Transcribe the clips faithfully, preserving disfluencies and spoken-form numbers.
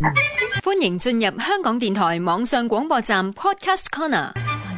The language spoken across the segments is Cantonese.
歡迎進入香港電台網上廣播站 Podcast Corner。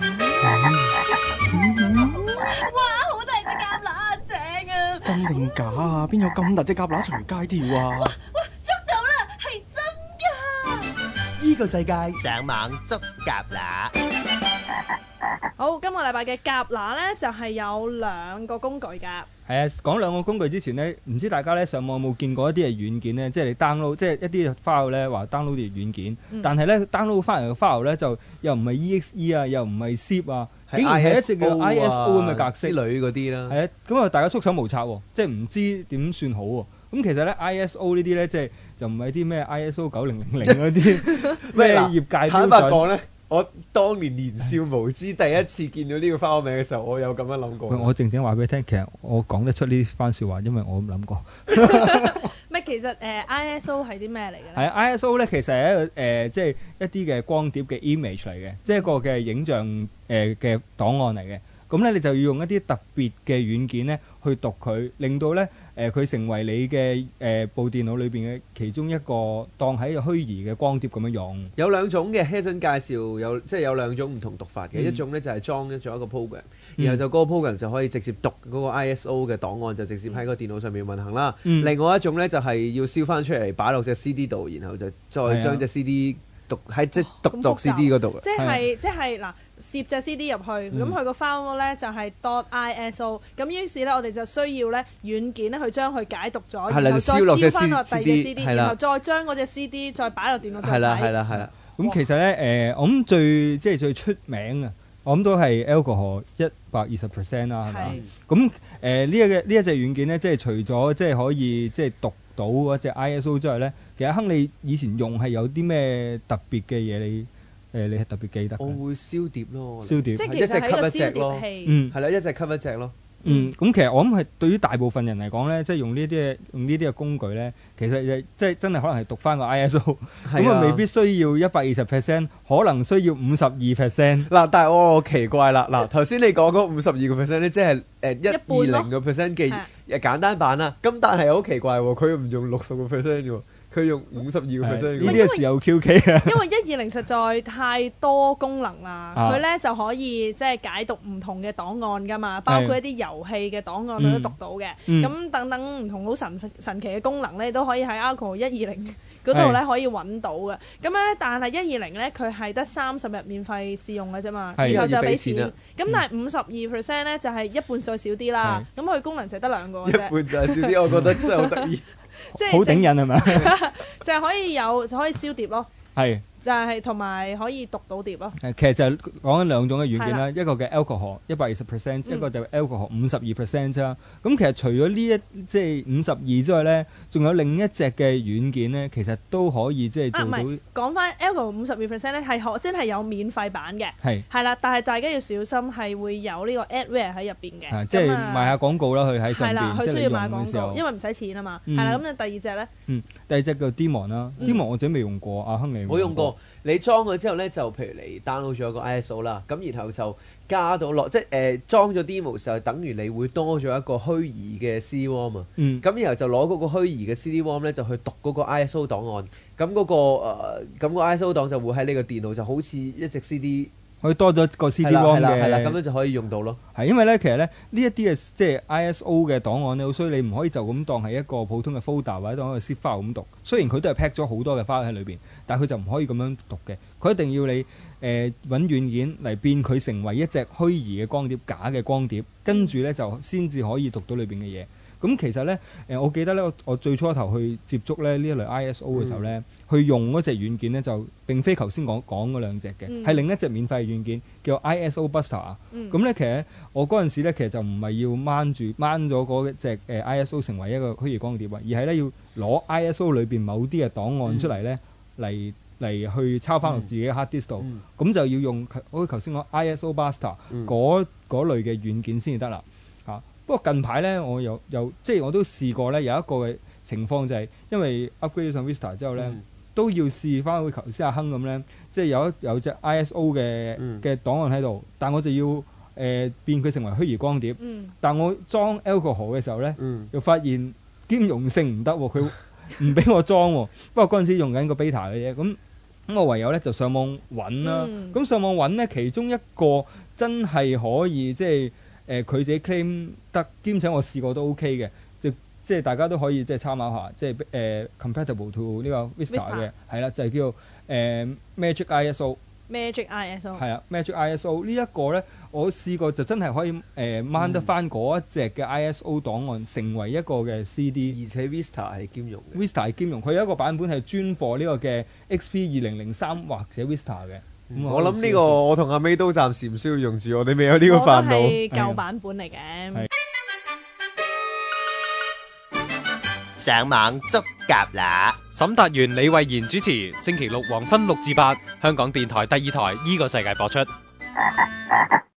哇，好大隻蛤乸啊，正啊！ 真定假啊？邊有咁大隻蛤乸隨街跳啊？ 哇，捉到啦，係真㗎！ 呢個世界上網捉蛤乸。 好，今個禮拜嘅蛤乸咧就係有兩個工具㗎。 係啊，講兩個工具之前咧，唔知大家咧上網有冇見過一啲嘅軟件咧，即係你 download，即係一啲 file 咧話 download 啲軟件， 嗯、 但係咧 download 翻嚟嘅 file 咧就又唔係 E X E 啊，又唔係 zip 啊，竟然係一隻叫 I S O 咁嘅格式之類嗰啲啦。 係啊，咁啊大家束手無策喎，即係唔知點算好喎。咁其實咧 I S O 呢啲咧，即係就唔係啲咩 I S O 九零零零嗰啲咩業界標準。 坦白講咧，我當年年少無知，第一次見到呢個花名嘅時候，我有咁樣諗過。 我正正話俾你聽，其實我講得出呢番説話，因為我咁諗過。 咩？其實誒、呃、I S O 係啲咩嚟嘅咧？ 係 I S O 咧，其實係一個誒、呃，即係一啲嘅光碟嘅 image 嚟嘅，即係一個嘅影像誒嘅檔案嚟嘅。咁咧，你就要用一啲特別嘅軟件咧去讀佢，令到咧誒佢成為你嘅誒、呃、部電腦裏邊嘅其中一個當喺虛擬嘅光碟咁樣用。 有兩種嘅 Hazen 介紹，有即係有兩種唔同讀法嘅， 嗯、 一種咧就係裝咗一個 program，、 嗯、 然後就嗰個 program 就可以直接讀嗰個 I S O 嘅檔案，就直接喺個電腦上面運行啦。 嗯、 另外一種咧就係要燒翻出嚟擺落隻 C D 度，然後就再將隻 C D 讀喺即係讀讀 C D 嗰度。 即係即係嗱。攝隻 C D 入去，咁佢個 file 咧就係 .iso， 咁於是咧我哋就需要咧軟件咧去將佢解讀咗，然後再燒翻落第二隻 C D， 然後再將嗰隻 C D 再擺落電腦再睇。 係啦係啦係啦。 咁其實咧誒，我諗最即係最出名啊，我諗都係 alcohol 一百二十 percent 啦，係咪？咁誒呢一嘅呢一隻軟件咧，即係除咗即係可以即係讀到嗰隻 I S O 之外咧，其實亨利以前用係有啲咩特別嘅嘢你？誒，你係特別記得？ 我會燒碟咯， 燒碟， 即係其實係一個燒碟器。 嗯， 係啦，一隻吸一隻咯。 嗯，咁其實我諗係對於大部分人嚟講咧，即係用呢啲嘅用呢啲嘅工具咧，其實即係真係可能係讀翻個 I S O，咁啊未必需要一百二十 percent，可能需要五十二 percent。 嗱，但係我奇怪啦，嗱頭先你講嗰五十二個 percent 咧，即係誒一二零個 percent 嘅簡單版啦。咁但係好奇怪喎，佢唔用六十個 percent 嘅喎。佢用五十二個 percent， 呢啲時候 Q K 啊！ 因為一二零實在太多功能啦，佢咧、啊、就可以即係解讀唔同嘅檔案噶嘛，包括一啲遊戲嘅檔案佢都讀到嘅。咁、嗯、等等唔同好神神奇嘅功能咧，都可以喺 Alco 一二零嗰度咧可以揾到嘅。咁樣咧，但係一二零咧佢係得三十日免費試用嘅啫嘛，然後就俾錢。咁、嗯、但係五十二 percent 咧就係一半再少啲啦。咁佢功能就得兩個嘅啫。 一半就係少啲，我覺得真係好得意。 即係好頂癮係咪？ 就係可以有就可以燒碟咯， 係就係同埋可以讀到碟咯。 誒，其實就係講緊兩種嘅軟件啦，一個嘅 alcohol 一百二十 percent， 一個就 alcohol 五十二 percent 啫。咁其實除咗呢一即係五十二之外咧，仲有另一隻嘅軟件咧，其實都可以即係做到。 講翻 alcohol 五十二 percent 咧，係可真係有免費版嘅，係係啦，但係大家要小心係會有呢個 adware 喺入邊嘅， 即係賣下廣告啦，佢喺上邊。係啦， 佢需要賣廣告，因為唔使錢啊嘛。係啦，咁你第二隻咧？ 嗯，第二隻叫 Daemon 啦，Daemon 我自己未用過，阿亨利我用過。你裝咗之後咧，就譬如你 download 咗個 I S O 啦，咁然後就加到落，即係誒、呃、裝咗 demo 就等於你會多咗一個虛擬嘅 C D ROM 啊。嗯。咁然後就攞嗰個虛擬嘅 C D ROM 咧，就去讀嗰個 I S O 檔案。咁嗰、嗰個誒，咁、呃嗰個 I S O 檔就會喺呢個電腦就好似一隻 C D。 可以多咗個 C D ROM 嘅， 係啦，咁樣就可以用到咯。 係因為咧，其實咧呢一啲嘅即係 I S O 嘅檔案咧，所以你唔可以就咁當係一個普通嘅 folder 或者當一個 zip file 咁讀。雖然佢都係 pack 咗好多嘅 file 喺裏邊，但係佢就唔可以咁樣讀嘅。佢一定要你誒揾軟件嚟變佢成為一隻虛擬嘅光碟、假嘅光碟，跟住咧就先至可以讀到裏邊嘅嘢。咁其實咧誒，我記得咧，我我最初頭去接觸咧呢一類 I S O 嘅時候咧。嗯去用嗰隻軟件咧，就並非頭先講講嗰兩隻嘅，係、嗯、另一隻免費軟件叫 I S O Buster。咁、嗯、咧其實我嗰陣時咧，其實就唔係要掹住掹咗嗰隻誒 I S O 成為一個虛擬光碟啊，而係咧要攞 I S O 裏邊某啲嘅檔案出嚟咧，嚟嚟去抄翻落自己嘅 hard disk 度。咁、嗯、就要用好似頭先講 I S O Buster 嗰嗰類嘅軟件先至得啦。嚇、啊！不過近排咧，我有有即係我都試過咧，有一個嘅情況就係因為 upgrade 上 Vista 之後咧。嗯都要試翻好似頭先阿亨咁咧，即係有一有隻 I S O 嘅嘅檔案喺度，但我就要誒、呃、變佢成為虛擬光碟。嗯、但我裝 alcohol 嘅時候咧，嗯、又發現兼容性唔得喎，佢唔俾我裝喎。不過嗰陣時用緊個 beta 嘅啫，咁咁我唯有咧就上網揾啦。咁、嗯、上網揾咧，其中一個真係可以即係誒佢自己 claim 得，兼且我試過都 OK 嘅，就即係大家都可以即係參考下，即係誒、呃、compatible to 呢個 Vista 嘅，係啦，就係、是、叫做誒、呃、Magic I S O。Magic I S O 係啊 ，Magic I S O 呢一個咧，我試過就真係可以誒掹得翻嗰一隻嘅 I S O 檔案，成為一個嘅 C D， 而且 Vista 係兼容嘅。 Vista 係兼容，佢有一個版本係專貨呢個嘅 X P 二零零三或者 Vista 嘅。 嗯、我諗呢個我同阿 May 都暫時唔需要用住，我哋未有呢個煩惱。 我都係舊版本嚟嘅。 上網捉蛤乸， 沈達元、李慧賢主持，星期六黃昏六至八，香港電台第二台依個世界播出。